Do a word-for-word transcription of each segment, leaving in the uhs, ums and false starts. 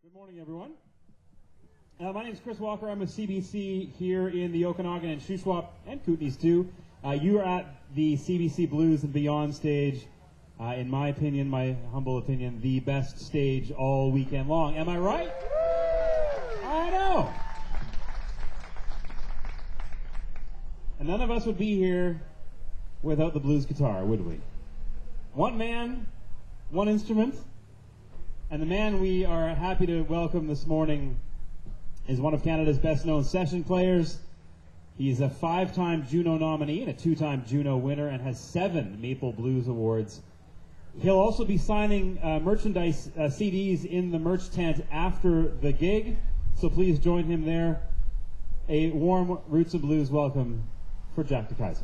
Good morning, everyone. Uh, my name is Chris Walker. I'm with C B C here in the Okanagan and Shuswap and Kootenays too. Uh, you are at the C B C Blues and Beyond stage. Uh, in my opinion, my humble opinion, the best stage all weekend long. Am I right? I know. And none of us would be here without the blues guitar, would we? One man, one instrument. And the man we are happy to welcome this morning is one of Canada's best-known session players. He's a five-time Juno nominee and a two-time Juno winner and has seven Maple Blues Awards. He'll also be signing uh, merchandise uh, C Ds in the merch tent after the gig, so please join him there. A warm Roots and Blues welcome for Jack DeKaiser.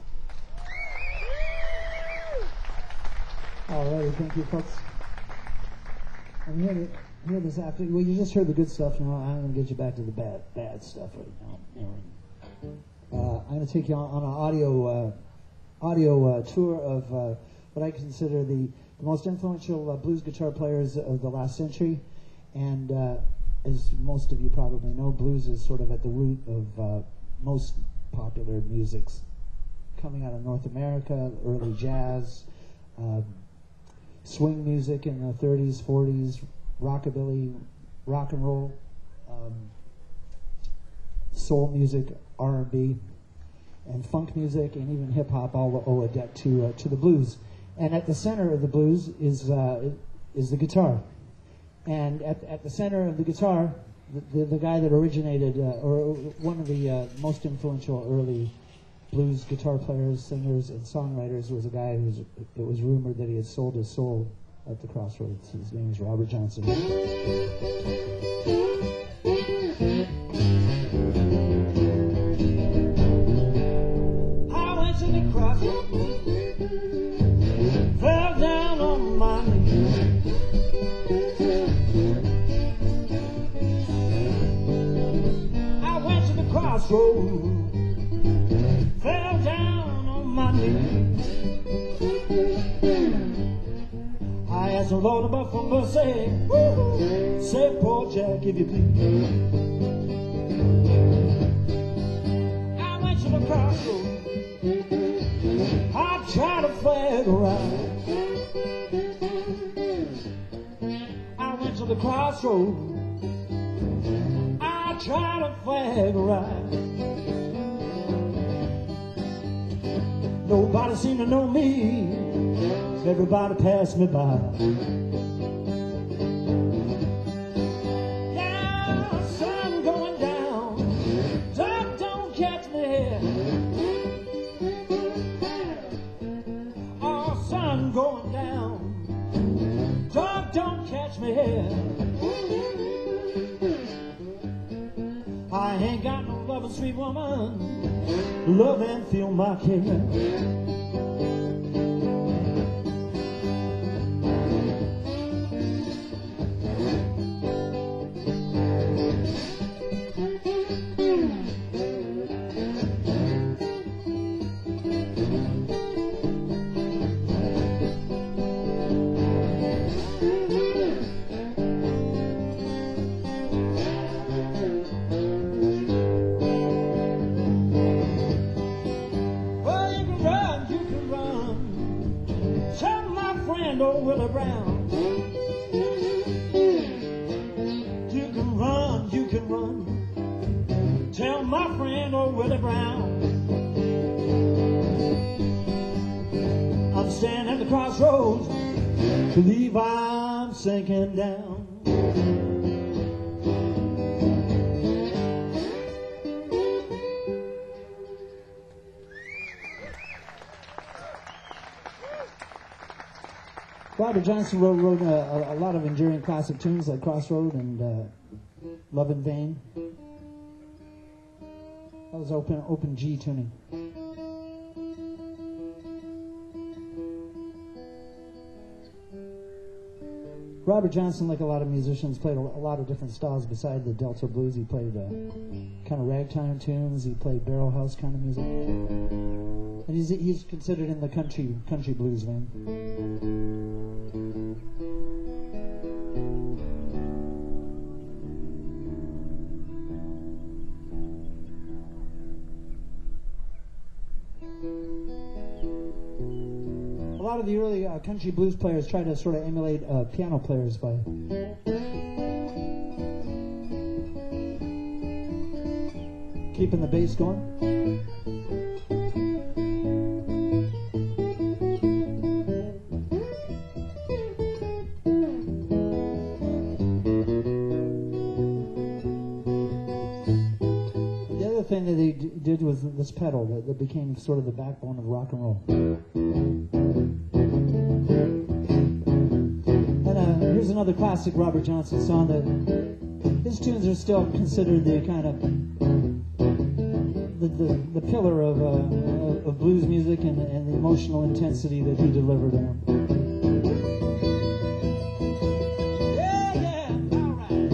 All right, thank you, folks. I'm here, to, here this afternoon. Well, you just heard the good stuff. Now I'm going to get you back to the bad, bad stuff right now. Uh, I'm going to take you on, on an audio, uh, audio uh, tour of uh, what I consider the, the most influential uh, blues guitar players of the last century. And uh, as most of you probably know, blues is sort of at the root of uh, most popular musics coming out of North America, early jazz, uh, swing music in the thirties, forties, rockabilly, rock and roll, um, soul music, R and B, and funk music, and even hip hop all owe a debt to uh, to the blues. And at the center of the blues is uh, is the guitar. And at at the center of the guitar, the the, the guy that originated, uh, or one of the uh, most influential early blues guitar players, singers, and songwriters was a guy who was, it was rumored that he had sold his soul at the crossroads. His name is Robert Johnson. I went to the crossroads, fell down on my knees. I went to the crossroads, fell down on my knees. I asked the Lord above for mercy. Say, poor Jack, if you please. I went to the crossroads. I tried to figure out. I went to the crossroads. I tried to figure out. Nobody seemed to know me. Everybody passed me by. Now, sun going down. Dark don't catch me here. Oh, sun going down. Dark don't catch me here. I ain't got no loving sweet woman. Love and feel my care. Believe I'm sinking down. Robert Johnson wrote, wrote a, a lot of enduring classic tunes like Crossroad and uh, Love in Vain. That was open open G tuning. Robert Johnson, like a lot of musicians, played a, a lot of different styles beside the Delta blues. He played uh, kind of ragtime tunes. He played barrel house kind of music, and he's he's considered in the country country blues vein. lot of the early uh, country blues players tried to sort of emulate uh, piano players by keeping the bass going. The other thing that they d- did was this pedal that, that became sort of the backbone of rock and roll. And uh, here's another classic Robert Johnson song that his tunes are still considered the kind of the, the, the pillar of, uh, of blues music and, and the emotional intensity that he delivered in them. Yeah, yeah, all right.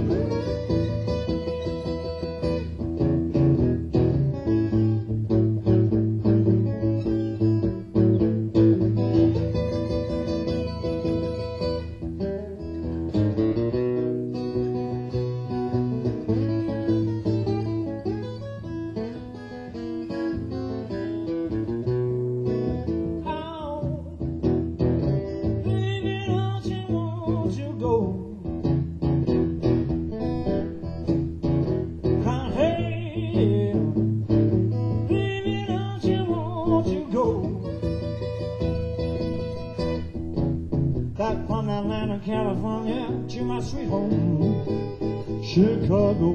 Back from Atlanta, California, to my sweet home, Chicago.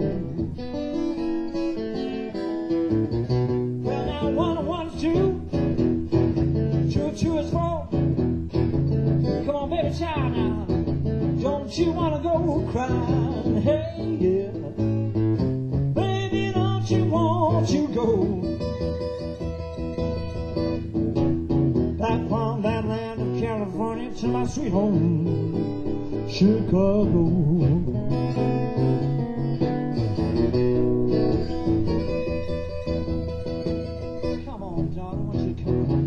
Well, now one and one is two, two and two is four. Come on, baby, child, now, don't you wanna go crying? Hey, yeah, baby, don't you want to go? Back from that land of California to my sweet home, Chicago. Come on, darling, won't you come on?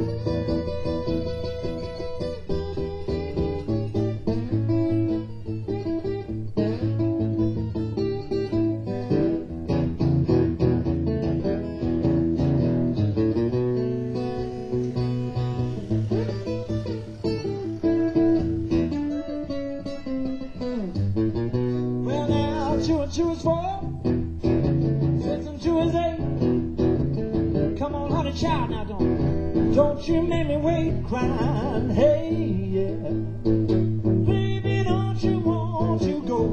Two is four, six and two is eight. Come on, honey, child, now don't, don't you make me wait, crying. Hey, yeah, baby, don't you want to go?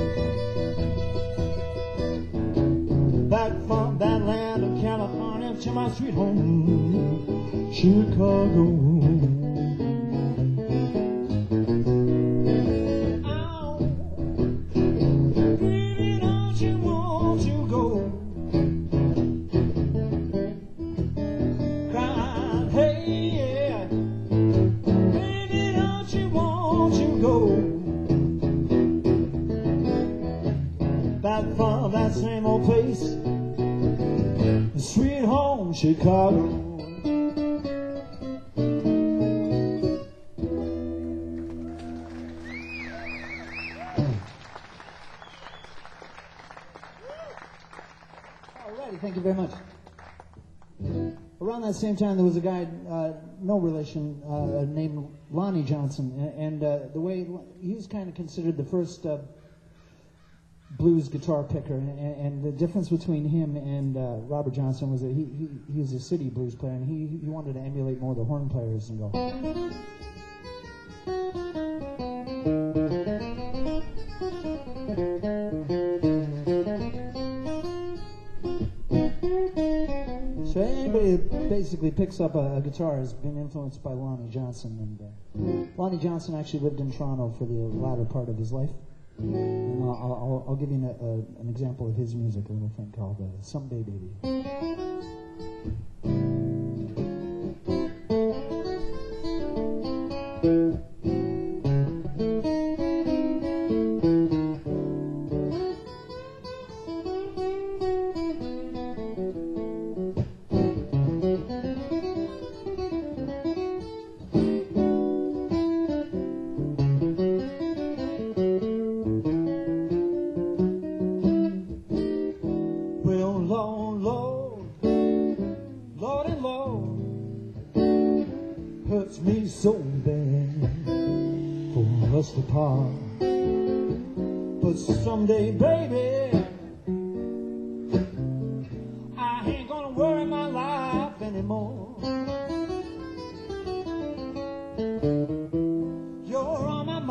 Back from that land of California to my sweet home, Chicago. Back from that same old place, sweet home, Chicago. Alrighty, thank you very much. Around that same time, there was a guy, uh, no relation, uh, named Lonnie Johnson, and, and uh, the way he was kind of considered the first uh, blues guitar picker, and, and the difference between him and uh, Robert Johnson was that he, he he was a city blues player, and he he wanted to emulate more of the horn players and go. So anybody that basically picks up a, a guitar has been influenced by Lonnie Johnson, and uh, Lonnie Johnson actually lived in Toronto for the latter part of his life. And I'll, I'll, I'll give you an, a, an example of his music, a little thing called uh, Someday Baby. us to part. But someday, baby, I ain't gonna worry my life anymore. You're on my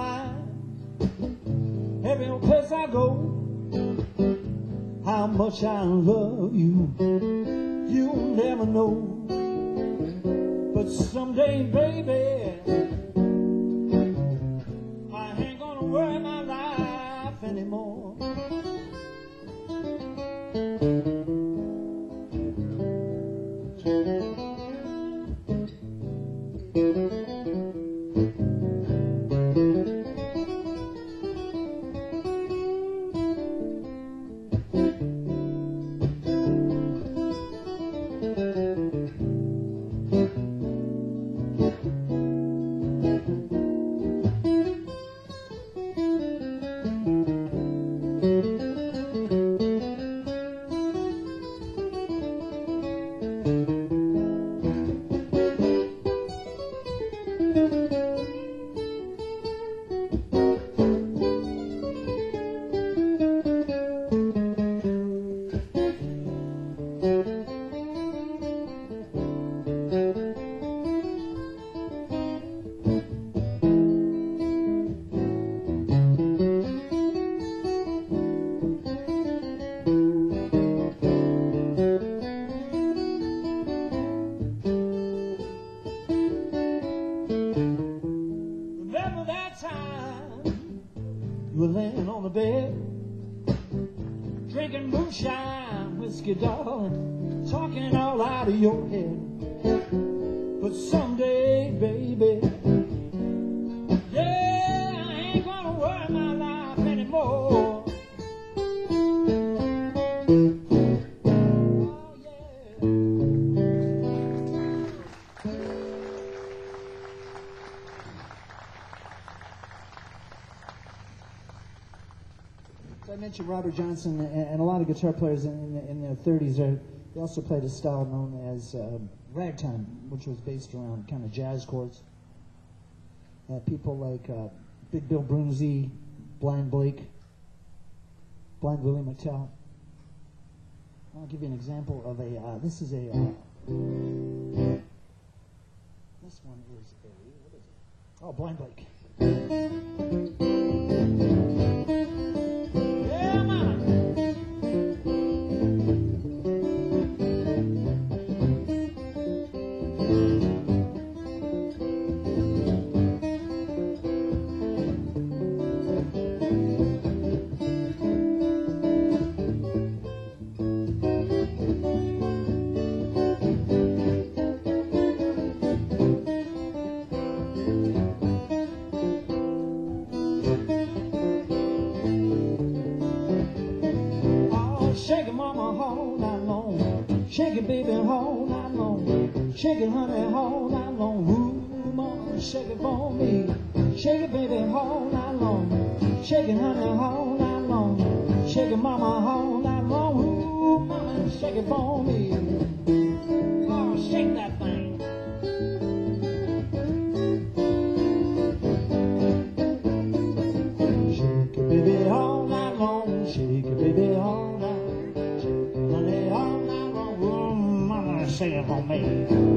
mind every place I go. How much I love you, you'll never know. But someday, baby, I ain't gonna worry my life anymore. You were laying on the bed, drinking moonshine, whiskey, darling, talking all out of your head. But someday, baby, yeah, I ain't gonna worry my life anymore. Oh, yeah. So I mentioned Robert Johnson, and a lot of guitar players in the, in their thirties are, they also played a style known as uh, ragtime, which was based around kind of jazz chords. Uh, people like uh, Big Bill Broonzy, Blind Blake, Blind Willie McTell. I'll give you an example of a, uh, this is a, uh, this one is a, what is it? Oh, Blind Blake. Yeah, man. Shake it, mama, all night long. Shake it, baby, all night long. Shake it, honey, all night long. Ooh, mama, shake it for me. Shake it, baby, all night long. Shake it, honey, all night long. Shake it, mama, all night long. Ooh, mama, shake it for me. Oh, shake that thing. Shake it, baby, all night long. Shake it, baby, all night long. Sing it for me.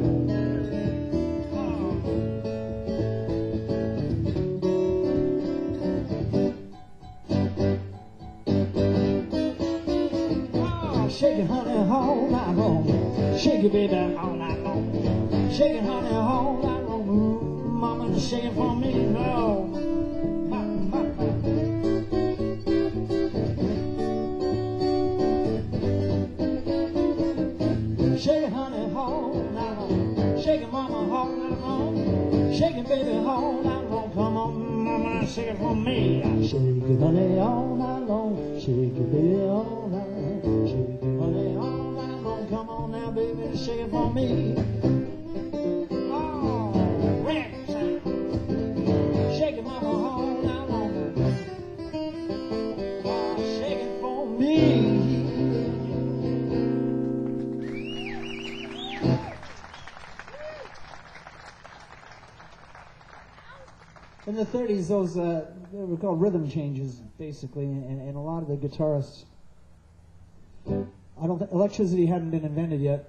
Oh, shake it, honey, all night long. Shake it, baby, all night long. Shake it, honey, all night long. Ooh, mama, shake it for me. No. Ma, ma, ma. Shake it, honey, all night long. Shake it, mama, all night long. Shake it, baby, all night long. Come on, mama, shake it for me. Shake it, honey, all night long. Shake it, baby, all night. Shake it, honey, all night long. Come on now, baby, shake it for me. Oh, red time. Shake it, mama, all night long. Oh, shake it for me. in the thirties, those uh, they were called rhythm changes, basically, and, and a lot of the guitarists. I don't think electricity hadn't been invented yet.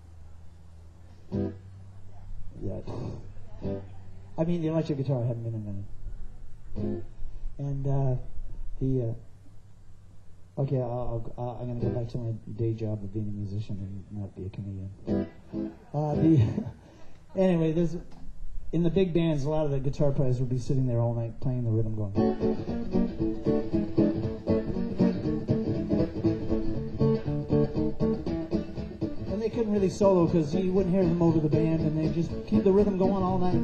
Yet. I mean, the electric guitar hadn't been invented. And uh, the uh, okay, I'll, I'll, I'm going to go back to my day job of being a musician and not be a comedian. Uh, the anyway, there's in the big bands, a lot of the guitar players would be sitting there all night playing the rhythm, going. And they couldn't really solo because you wouldn't hear them over the band, and they just keep the rhythm going all night.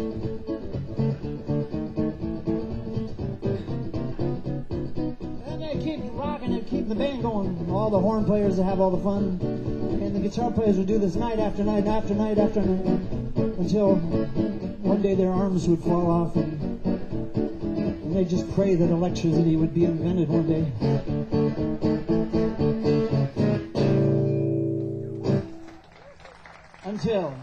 And they keep rocking and keep the band going. All the horn players would have all the fun, and the guitar players would do this night after night after night after night until one day their arms would fall off, and, and they just pray that electricity would be invented one day. Until,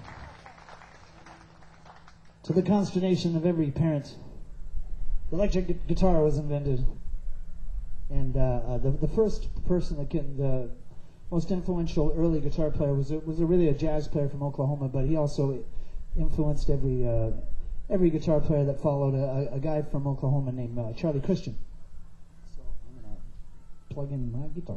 to the consternation of every parent, the electric gu- guitar was invented. And uh, uh, the, the first person that can, the most influential early guitar player was a, was a really a jazz player from Oklahoma, but he also influenced every uh, every guitar player that followed, a, a guy from Oklahoma named uh, Charlie Christian. So I'm going to plug in my guitar.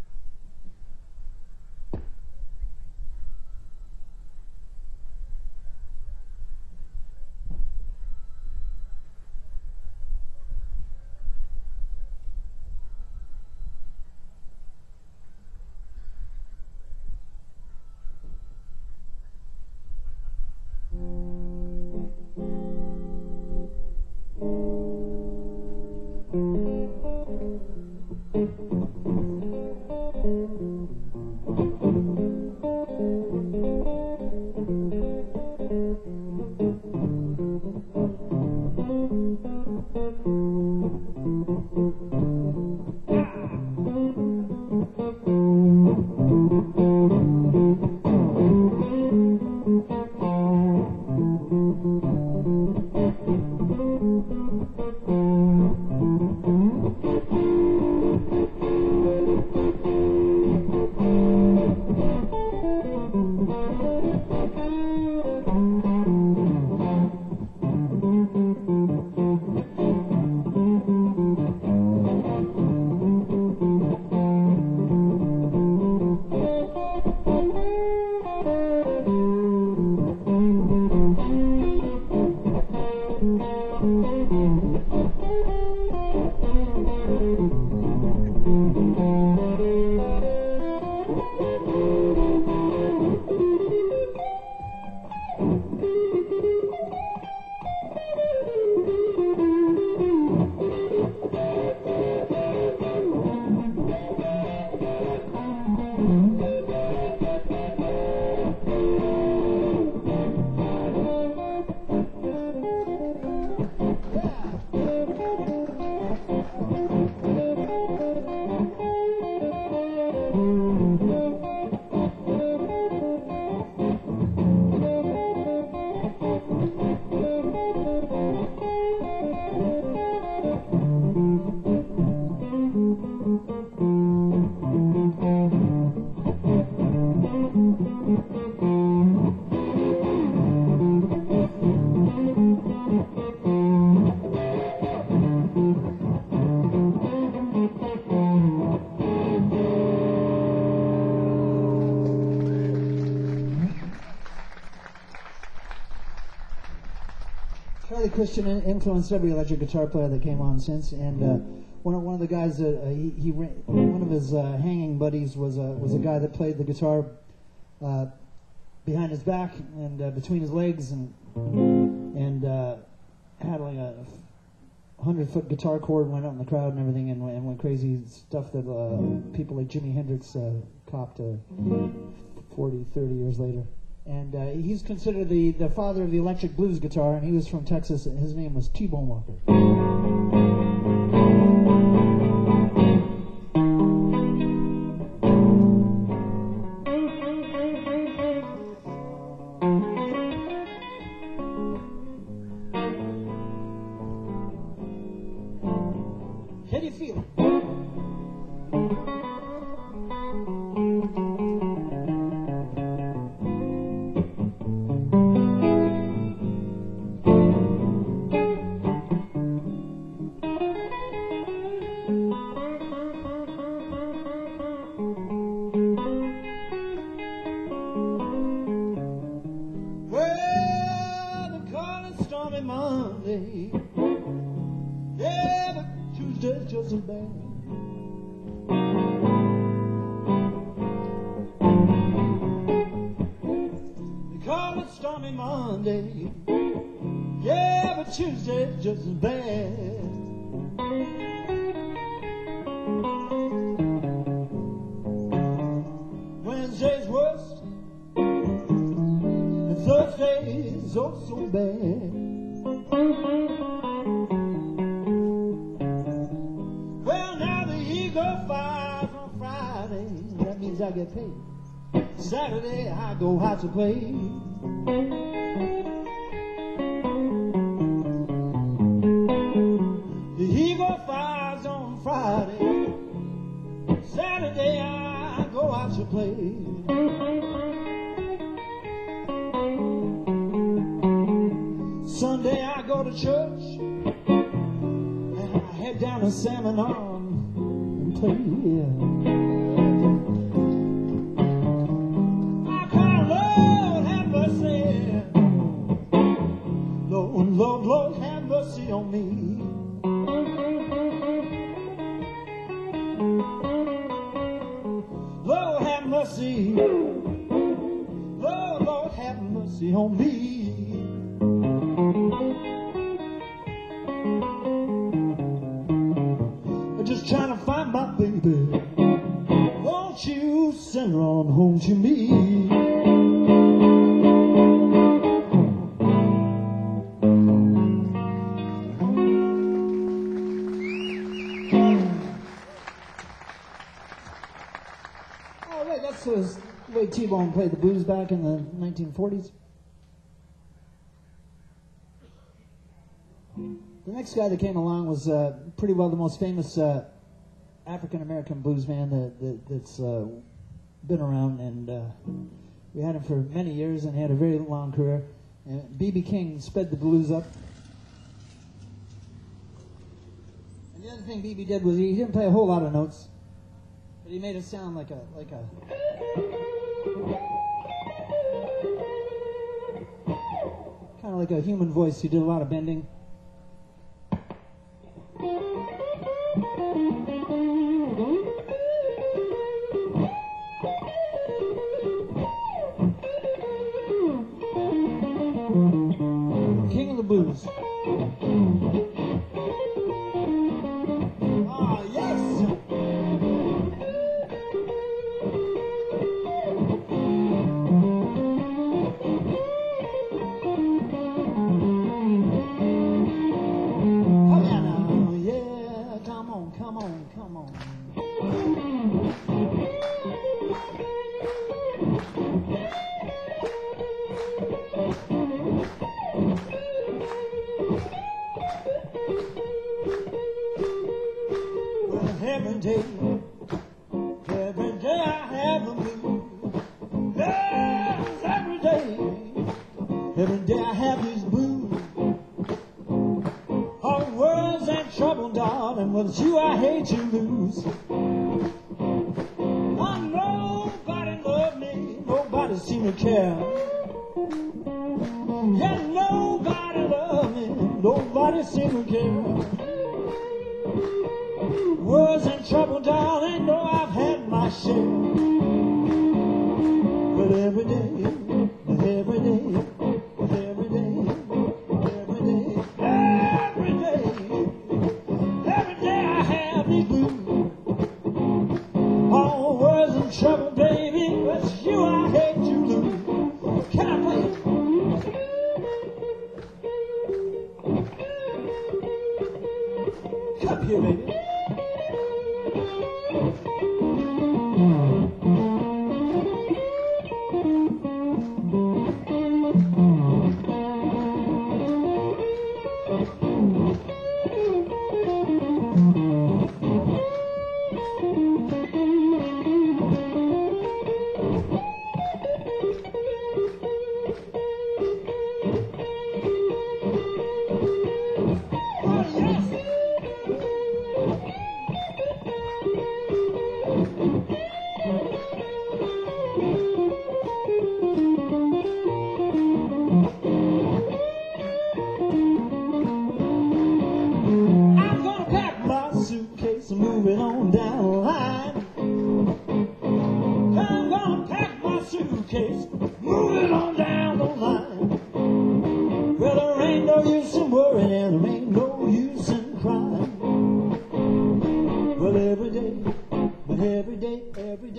Charlie Christian in- influenced every electric guitar player that came on since, and uh, one of one of the guys that uh, he, he ran, one of his uh, hanging buddies was a was a guy that played the guitar uh, behind his back and uh, between his legs, and and uh, had like a hundred foot guitar cord, went out in the crowd and everything, and, and went crazy stuff that uh, people like Jimi Hendrix uh, copped uh, forty, thirty years later. And uh, he's considered the, the father of the electric blues guitar, and he was from Texas, and his name was T-Bone Walker. me Monday. Yeah, but Tuesday's just as bad. Wednesday's worst, and Thursday's oh so bad. Well, now the eagle flies on Friday. That means I get paid. Saturday I go out to play. The eagle flies on Friday. Saturday I go out to play. Sunday I go to church, and I head down to Salmon Arm and play. I call Lord have mercy, Lord, Lord, Lord have mercy on me. Lord have mercy, Lord, Lord have mercy on me. I'm just trying to find my baby. Won't you send her on home to me? Oh, wait, that's the way T-Bone played the blues back in the nineteen forties. The next guy that came along was uh, pretty well the most famous uh, African-American blues man that, that, that's uh, been around, and uh, we had him for many years, and he had a very long career. And B B King sped the blues up. And the other thing B B did was he didn't play a whole lot of notes, but he made it sound like a like a kind of like a human voice. He did a lot of bending. King of the blues. Ah, yes! Come on now, yeah, come on, come on, come on. Every day, every day I have a blues. Yes, every day, every day I have these blues. All worries and trouble, darling, but it's you I hate to lose. Why nobody love me, nobody seem to care. Yeah, nobody love me, nobody seem to care. Worries and trouble, darling, know I've had my share. But every day, every day, every day, every day, every day, every day I have these blues. All worries and trouble, baby, but it's you I hate to lose. Can I play it? Come here, baby. Moving on down the line. I'm gonna pack my suitcase, moving on down the line.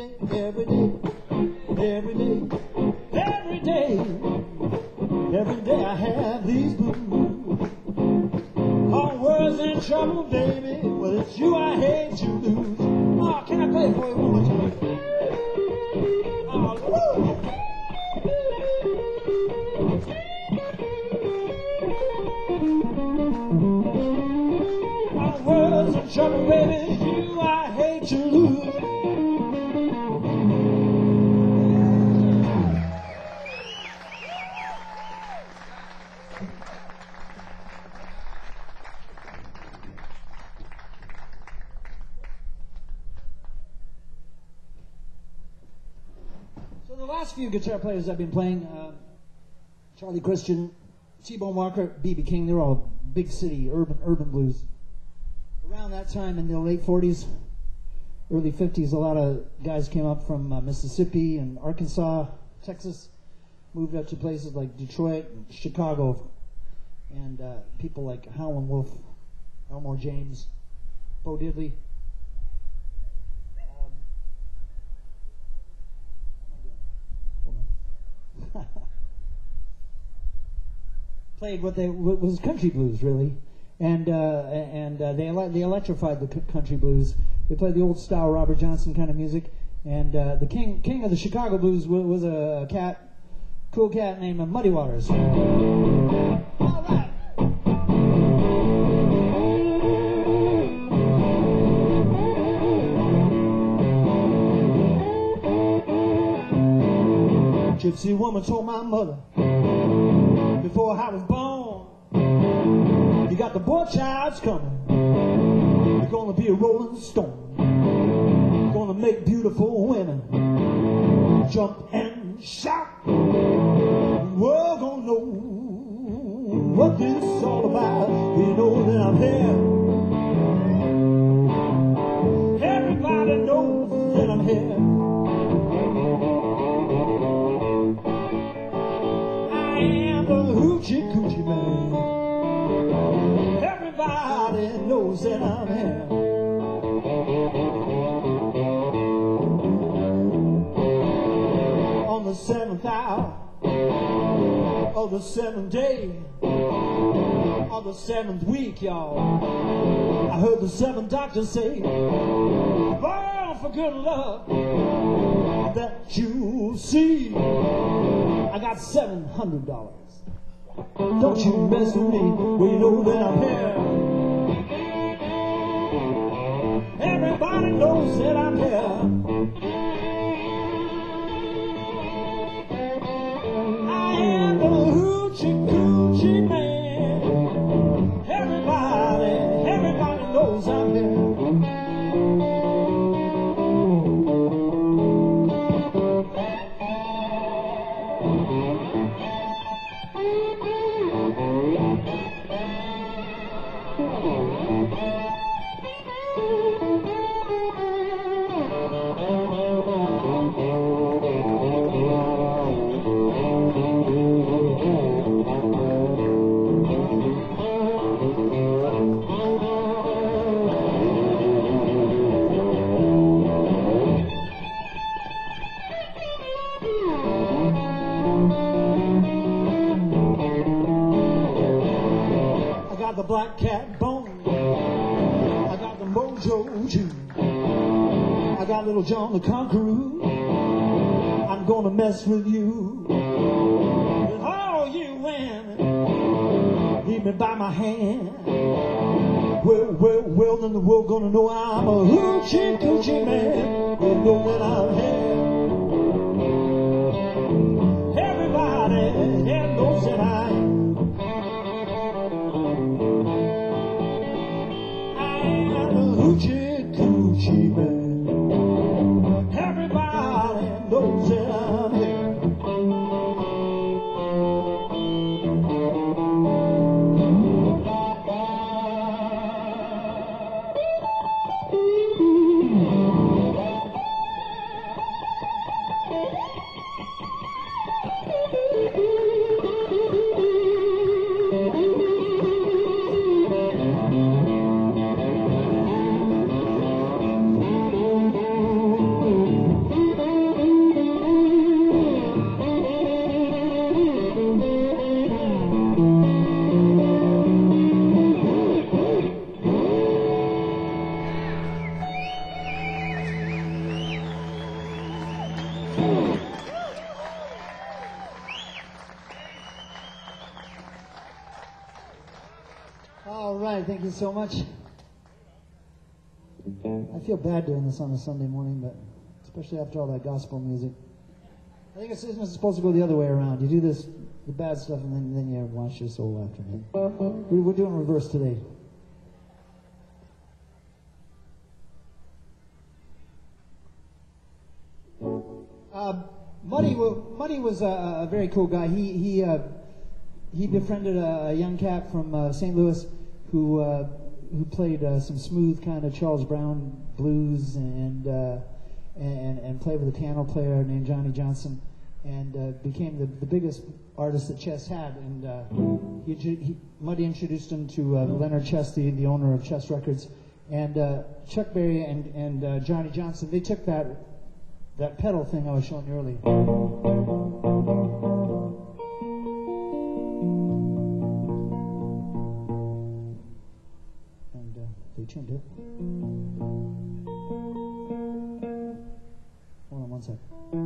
day, every day, every day, every day, every day I have these blues. All world's in trouble, baby. Well, it's you I hate to lose. Oh, can I play it for you one more time? Oh, woo! All world's in trouble, baby. It's you I hate to lose. So the last few guitar players I've been playing, uh, Charlie Christian, T-Bone Walker, B B King, they're all big city, urban, urban blues. Around that time in the late forties, early fifties, a lot of guys came up from uh, Mississippi and Arkansas, Texas, moved up to places like Detroit and Chicago, and uh, people like Howlin' Wolf, Elmore James, Bo Diddley. Um, what am I doing? Hold on. Played what they what was country blues, really, and uh, and uh, they ele- they electrified the c- country blues. They played the old style Robert Johnson kind of music, and uh, the king king of the Chicago blues was, was a cat, cool cat named Muddy Waters. All right. Gypsy woman told my mother before I was born, you got the boy child's coming. You're gonna be a rolling stone. You're gonna make beautiful women jump and shout. We're gonna know what this is all about. You know that I'm here. Everybody knows that I'm here. Hoochie coochie man. Everybody knows that I'm here. On the seventh hour of the seventh day of the seventh week, y'all, I heard the seventh doctor say, born for good luck that you see. I got seven hundred dollars. Don't you mess with me, well you know that I'm here. Everybody knows that I'm here. I am the hoochie coochie man. Everybody, everybody knows I'm here. The black cat bone, I got the mojo too. I got little John the Conqueror. I'm gonna mess with you. And all you women, leave me by my hand. Well, well, well, then the world gonna know I'm a hoochie coochie man. They know that I'm here. Everybody yeah, knows that I am. Hoochie coochie man. Everybody knows that I'm here. right, thank you so much. I feel bad doing this on a Sunday morning, but especially after all that gospel music. I think it's, it's supposed to go the other way around. You do this, the bad stuff, and then, then you wash your soul after me. We, we're doing reverse today. Uh, Muddy, Muddy was a, a very cool guy. He he uh, he befriended a, a young cat from uh, Saint Louis who uh, who played uh, some smooth kind of Charles Brown blues and uh, and and played with a piano player named Johnny Johnson, and uh, became the, the biggest artist that Chess had. And uh, he, he, Muddy introduced him to uh, Leonard Chess, the, the owner of Chess Records, and uh, Chuck Berry and and uh, Johnny Johnson. They took that. That pedal thing I was showing you earlier. And uh, they tuned it. Hold on one sec.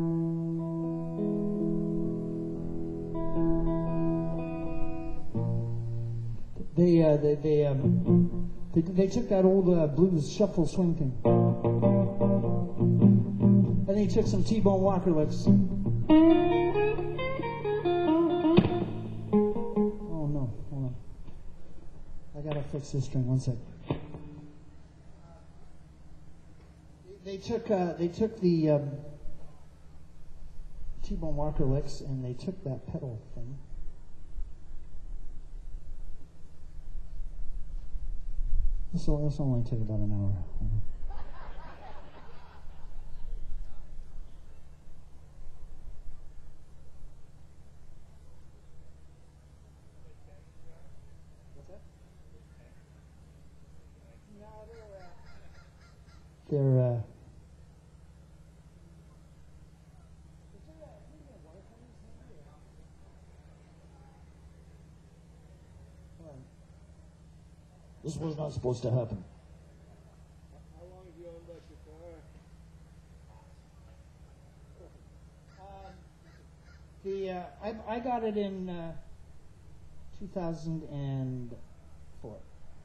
They uh, they they, um, they they took that old uh, blues shuffle swing thing. And he took some T-Bone Walker licks. Oh no, hold on. I gotta fix this string. One sec. They took uh, they took the um, T-Bone Walker licks and they took that pedal thing. This will this will only take about an hour. Hold on. They're, uh... This was not supposed to happen. How long have you owned that guitar? Um, the, uh, I, I got it in, uh, two thousand four.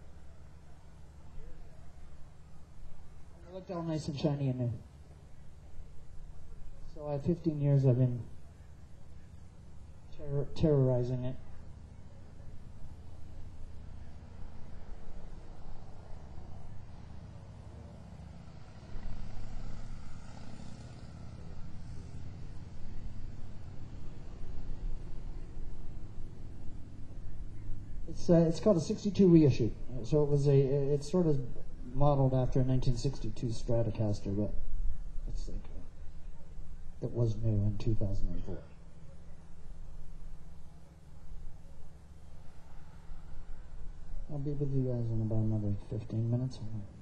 It looked all nice and shiny in there. So I have fifteen years I've been terror, terrorizing it. It's uh, it's called a sixty-two reissue. So it was a it's sort of modeled after a nineteen sixty-two Stratocaster, but it's like uh, it was new in two thousand four. I'll be with you guys in about another fifteen minutes.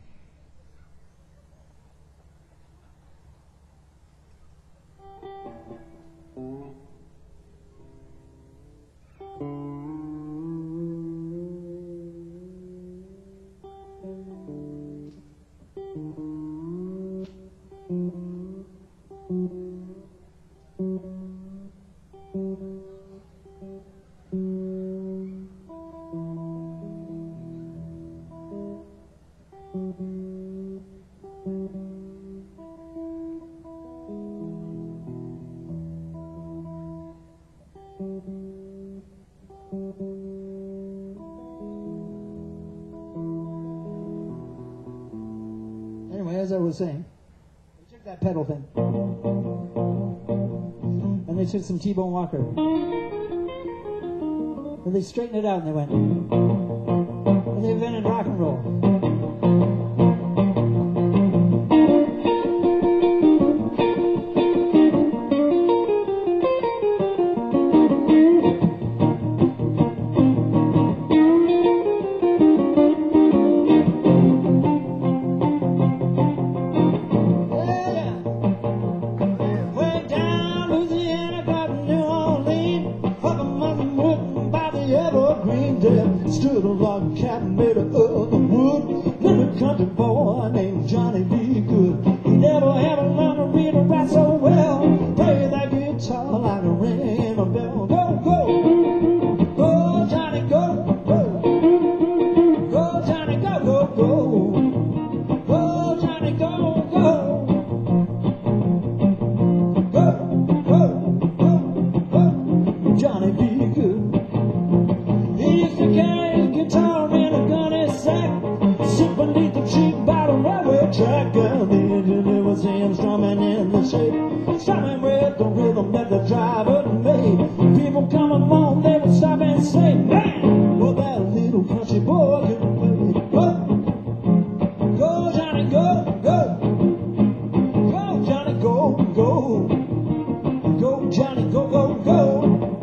Anyway, as I was saying, they took that pedal thing and they took some T-Bone Walker and they straightened it out and they went and they invented rock and roll. Stood a log cabin made of wood. Coliseum, strumming in the shade, strumming with the rhythm that the driver made. People come along, they would stop and say, man, well, that little country boy can play. Go, go, Johnny, go, go. Go, Johnny, go, go. Go, Johnny, go, go, go.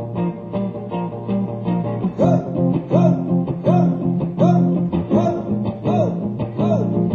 Go, go, go, go, go, go, go.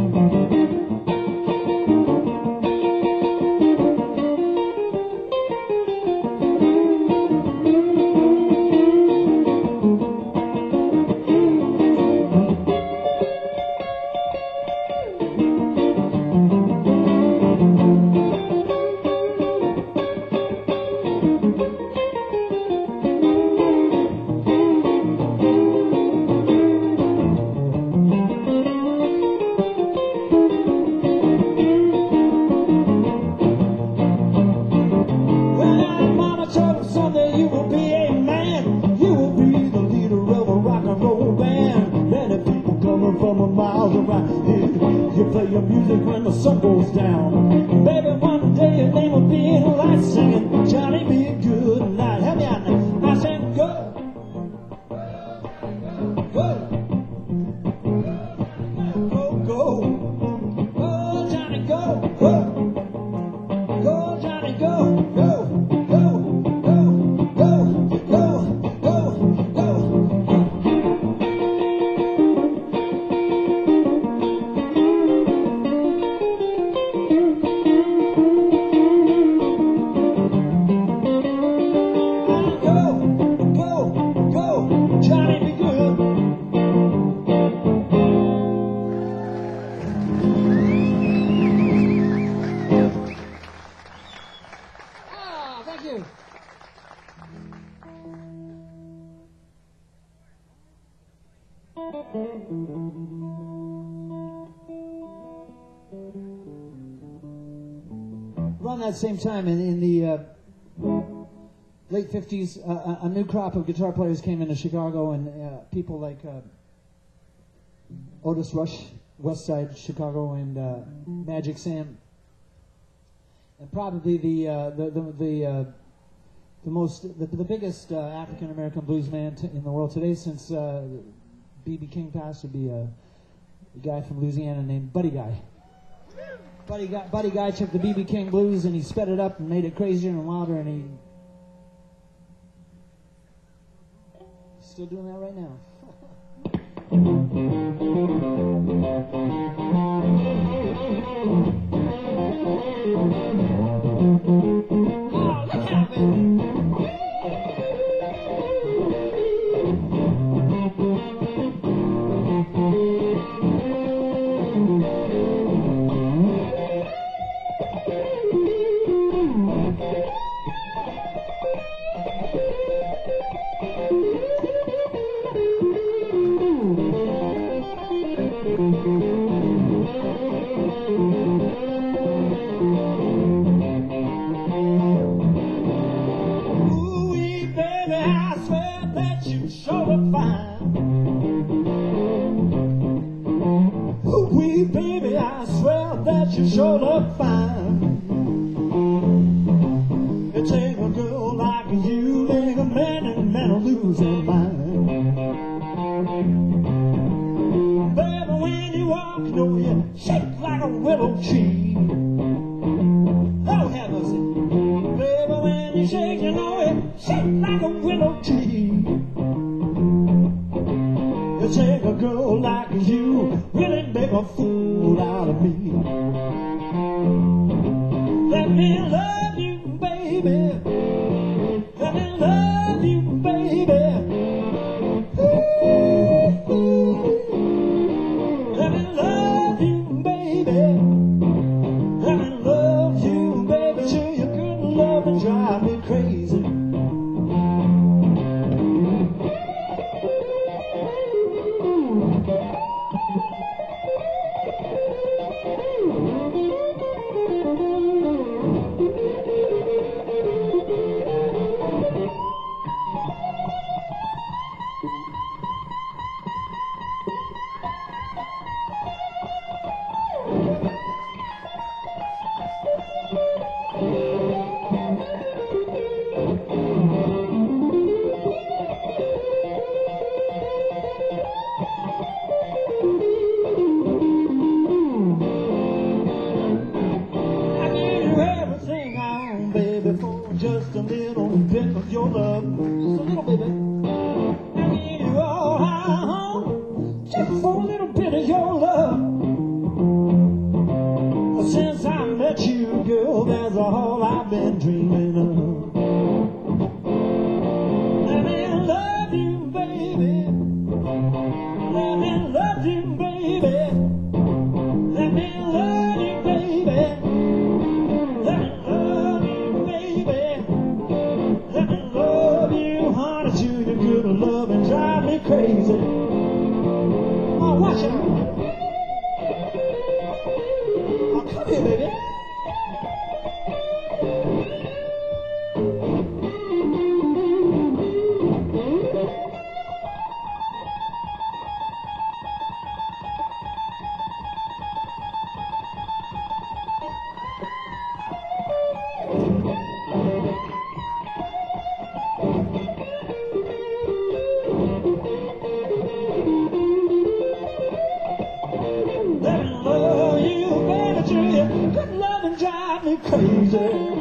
Around that same time, in, in the uh, late fifties, uh, a new crop of guitar players came into Chicago, and uh, people like uh, Otis Rush, West Side Chicago, and uh, Magic Sam, and probably the uh, the the the, uh, the most the, the biggest uh, African American blues man t- in the world today, since uh, B B King passed, would be a, a guy from Louisiana named Buddy Guy. Buddy Guy, Buddy Guy took the B B King blues and he sped it up and made it crazier and wilder, and he he's still doing that right now. Oh, look out, baby. You sure look fine. It take a girl like you, make a man and man will lose their mind. Baby, when you walk, you know you shake like a willow tree. Oh, have mercy. Baby, when you shake, you know you shake like a willow tree. It take a girl like you, really make a fool out of me. Let me love you, baby. Let me love you, baby. Let me love you, baby. Let me love you, baby, till your good love and drive me crazy. met you, girl, that's all I've been dreaming of. Let me love you, baby. Let me love you, baby. Let me love you, baby. Let me love you, baby. Let me love you, honey, to your good love and drive me crazy. Oh, watch it. Oh, come here, baby. Let me love you, baby, to your good love and drive me crazy.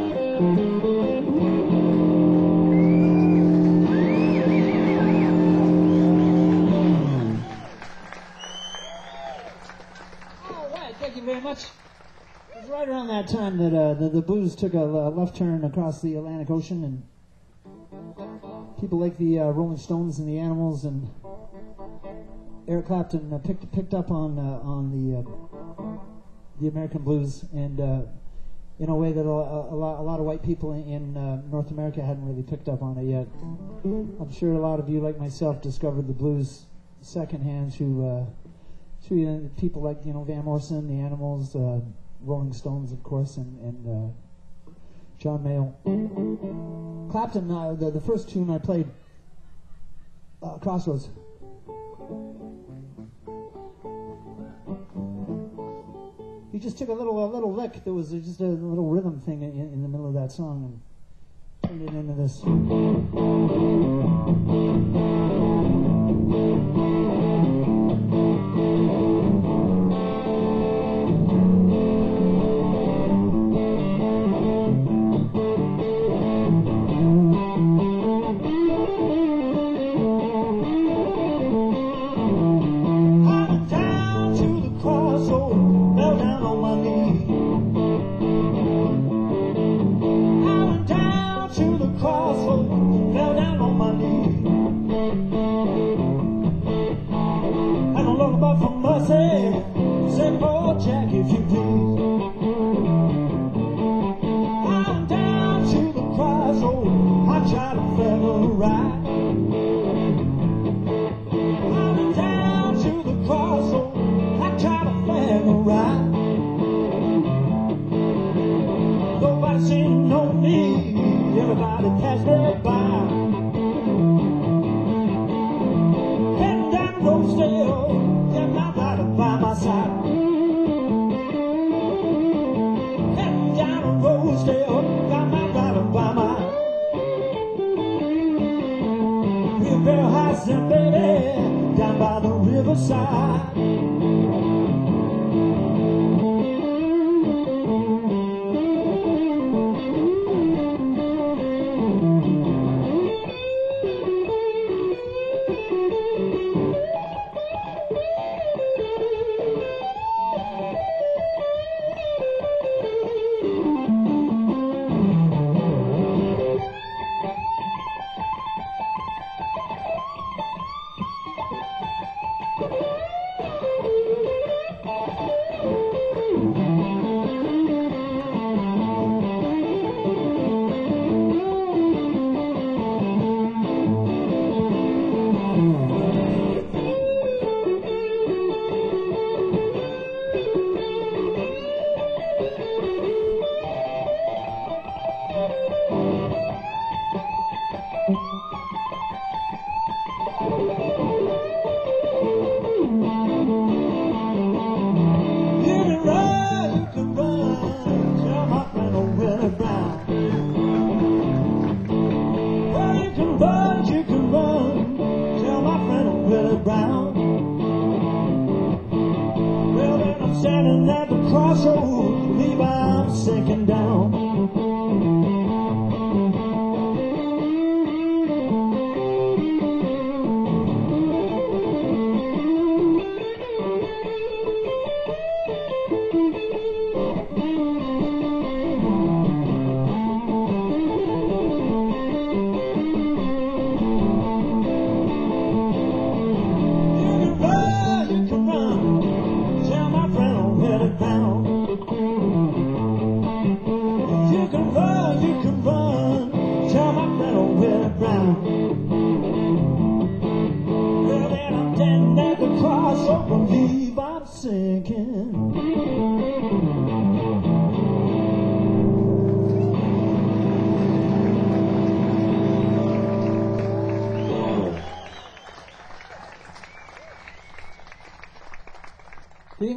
All right, thank you very much. It was right around that time that uh, the, the blues took a, a left turn across the Atlantic Ocean, and people like the uh, Rolling Stones and the Animals and Eric Clapton uh, picked picked up on uh, on the uh, the American blues, and uh, in a way that a, a, lot, a lot of white people in, in uh, North America hadn't really picked up on it yet. I'm sure a lot of you, like myself, discovered the blues secondhand through uh, through uh, people like you know Van Morrison, the Animals, uh, Rolling Stones, of course, and, and uh, John Mayall. Clapton, uh, the the first tune I played, uh, Crossroads. He just took a little a little lick that was just a little rhythm thing in, in the middle of that song and turned it into this.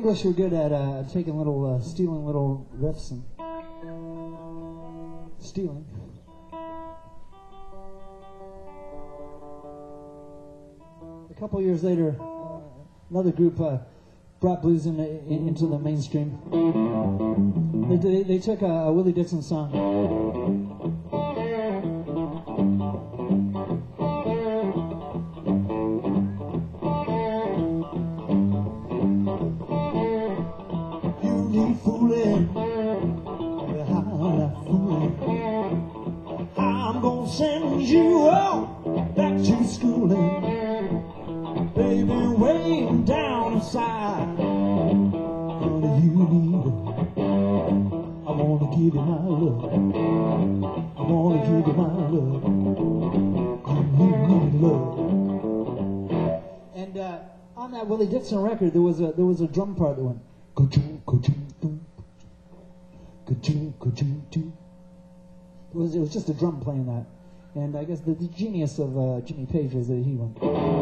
English were good at uh, taking little, uh, stealing little riffs and stealing. A couple years later, uh, another group uh, brought blues in, in, into the mainstream. They, they, they took a, a Willie Dixon song. You need fooling, I'm gonna send you out back to schooling. Baby, way down inside, what do you need? I wanna give you my love. I wanna give you my love. You need love. And uh, on that Willie Dixon record, there was a there was a drum part that went ka-choo, ka-choo, doo, ka-choo, ka-choo, doo. It was it was just a drum playing that. And I guess the, the genius of uh, Jimmy Page was that he went.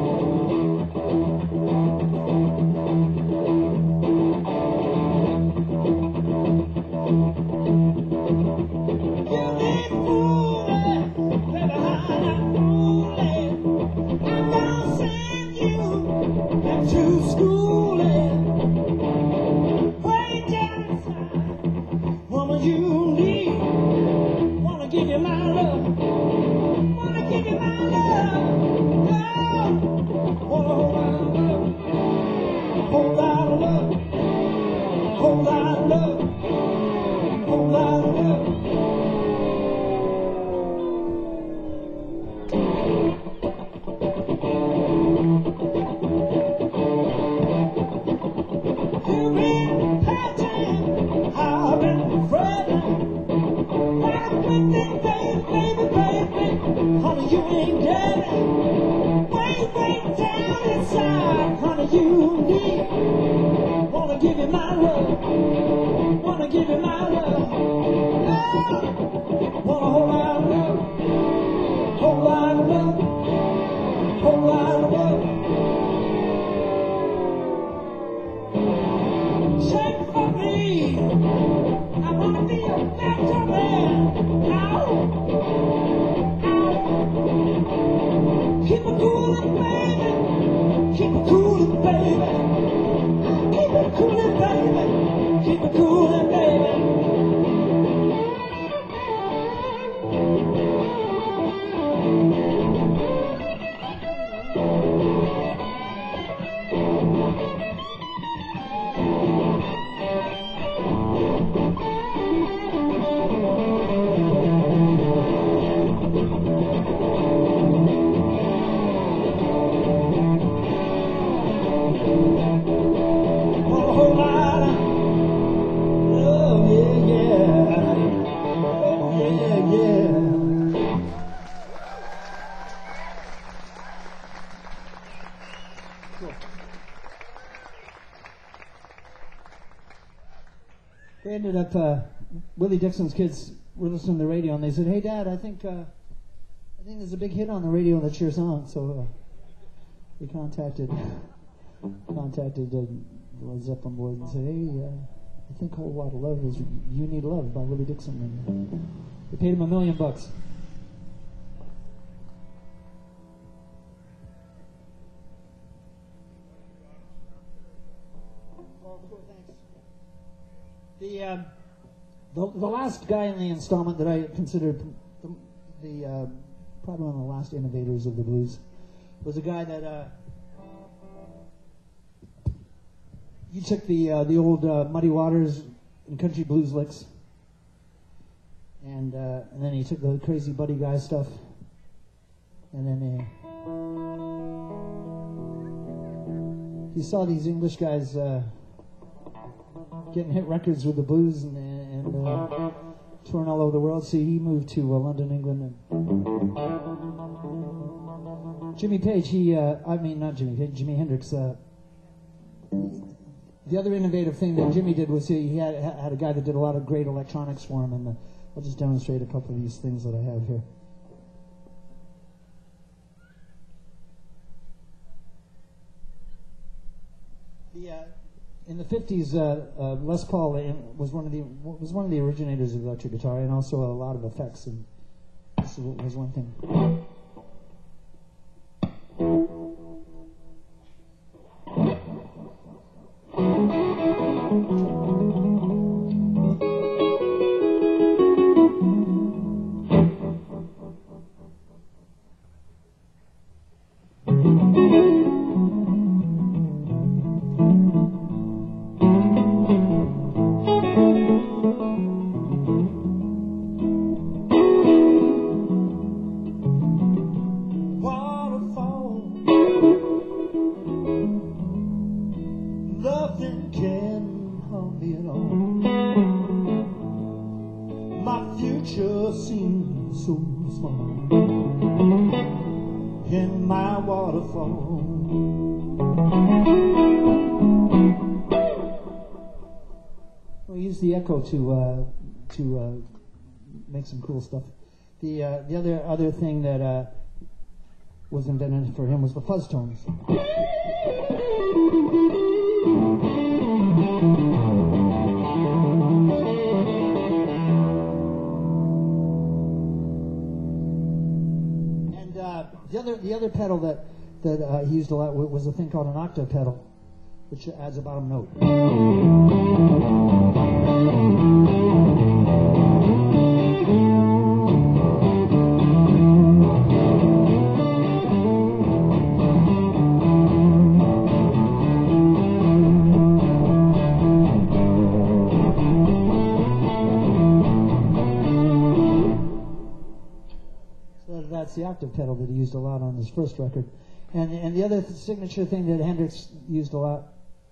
They ended up, uh, Willie Dixon's kids were listening to the radio, and they said, "Hey, Dad, I think uh, I think there's a big hit on the radio that's your song." So uh, we contacted contacted uh, the Led Zeppelin boys and said, "Hey, uh, I think Whole Lot of Love is You Need Love by Willie Dixon." And they paid him a million bucks. The, uh, the the last guy in the installment that I considered the, the uh, probably one of the last innovators of the blues was a guy that uh, he took the uh, the old uh, Muddy Waters and country blues licks, and uh, and then he took the crazy Buddy Guy stuff, and then uh, he saw these English guys. Uh, getting hit records with the blues and, and uh, touring all over the world. So he moved to uh, London, England. And Jimmy Page, he, uh, I mean, not Jimmy Page, Jimi Hendrix. Uh, the other innovative thing that Jimmy did was he had, had a guy that did a lot of great electronics for him. And uh, I'll just demonstrate a couple of these things that I have here. The, uh, In the fifties, uh, uh, Les Paul uh, was one of the was one of the originators of electric guitar, and also a lot of effects. And this was one thing. The echo to uh, to uh, make some cool stuff. The uh, the other other thing that uh, was invented for him was the fuzz tones. And uh, the other the other pedal that that uh, he used a lot was a thing called an octave pedal, which adds a bottom note. So that's the octave pedal that he used a lot on his first record. And and the other th- signature thing that Hendrix used a lot.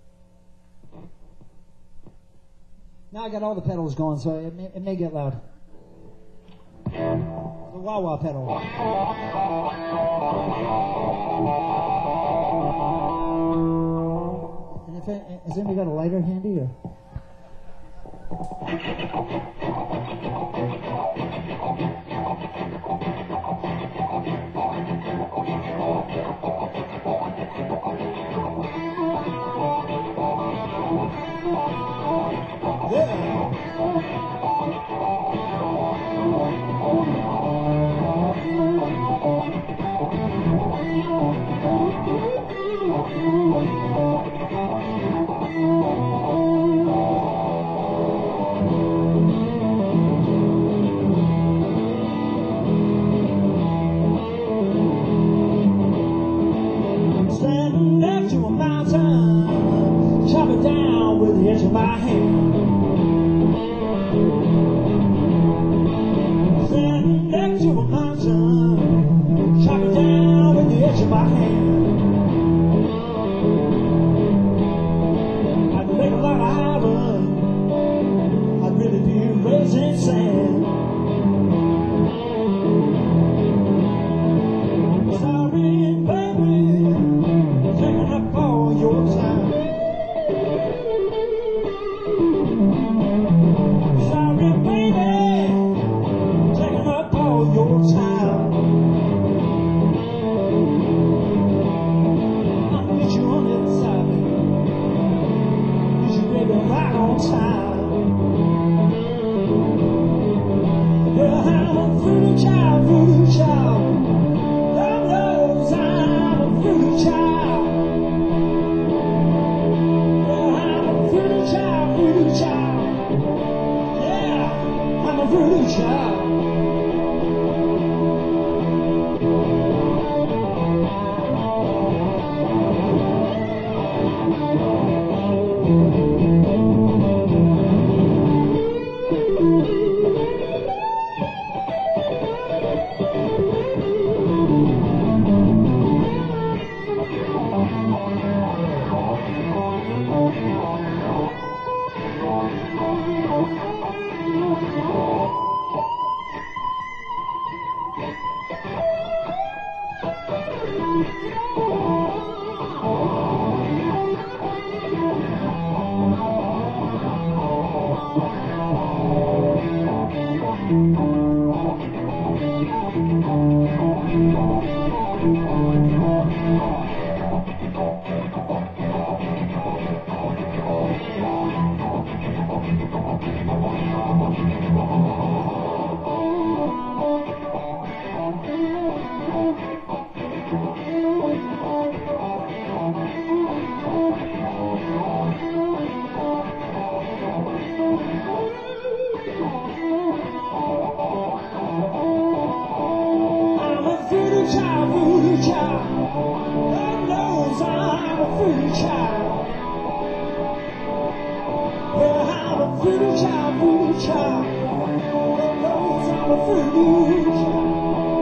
Now I got all the pedals going, so it may, it may get loud. The wah-wah pedal. And if it, has anybody got a lighter handy? Or? Standing next to a mountain, chop it down with the edge of my hand. Standing next to a mountain, chop it down with the edge of my hand. I'd make a lot of island, I'd really be raising sand. Sorry, baby, taking up all your time. Sorry, baby, taking up all your time. I need you on the other side, baby. Need you, baby, right on time. Girl, I'm a fruity child, fruity child. God knows I'm a fruity child. Girl, I'm a fruity child, fruity child. Yeah, I'm a fruity child. child. God knows I'm a free child. Well, I'm a free child, free child. God knows I'm a free child.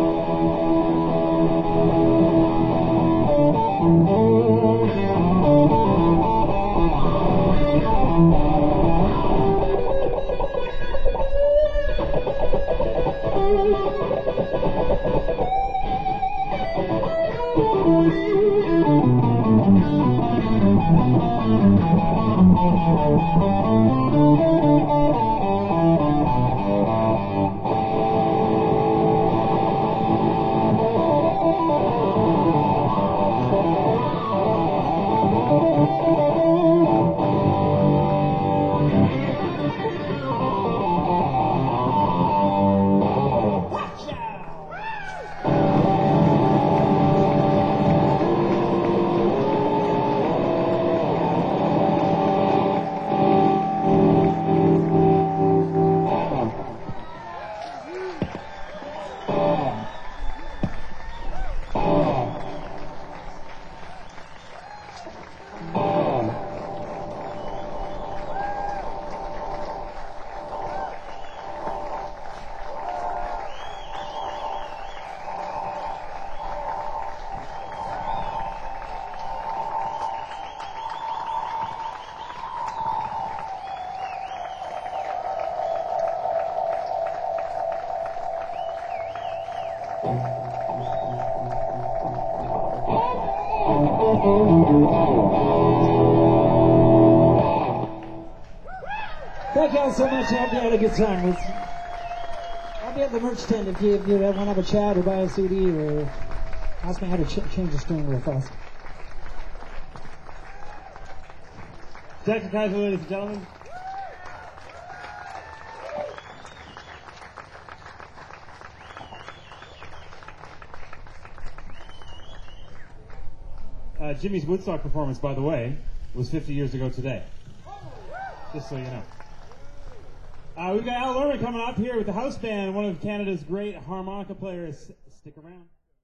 Thank you all so much. I hope you had a good time. It's, I'll be at the merch tent if you, if you want to have a chat or buy a C D or ask me how to ch- change the string real fast. Jack and Kaiser, ladies and gentlemen. Uh, Jimmy's Woodstock performance, by the way, was fifty years ago today. Just so you know. Uh, we've got Al Lerman coming up here with the house band, one of Canada's great harmonica players. Stick around.